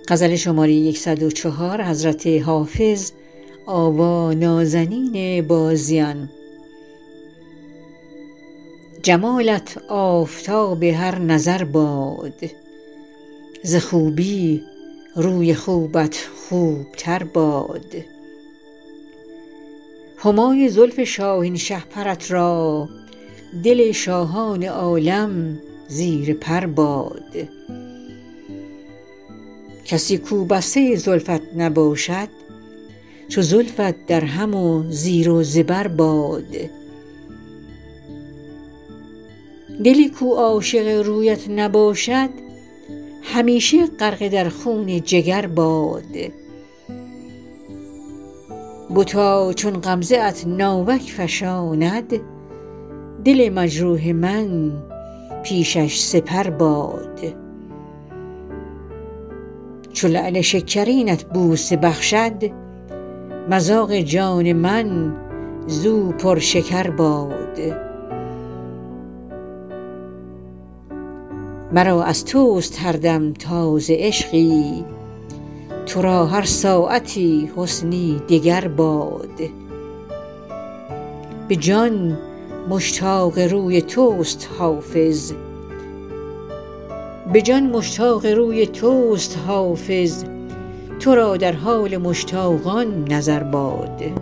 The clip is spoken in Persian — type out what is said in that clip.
جمالت آفتاب هر نظر باد ز خوبی روی خوبت خوبتر باد همای زلف شاهین شهپرت را دل شاهان عالم زیر پر باد کسی کو بسته زلفت نباشد چو زلفت در هم و زیر و زبر باد دلی کو عاشق رویت نباشد همیشه غرقه در خون جگر باد بتا چون غمزه ات ناوک فشاند دل مجروح من پیشش سپر باد چو لعل شکرینت بوسه بخشد مذاق جان من زو پرشکر باد مرا از توست هر دم تازه عشقی تو را هر ساعتی حسنی دگر باد به جان مشتاق روی توست حافظ تو را در حال مشتاقان نظر باد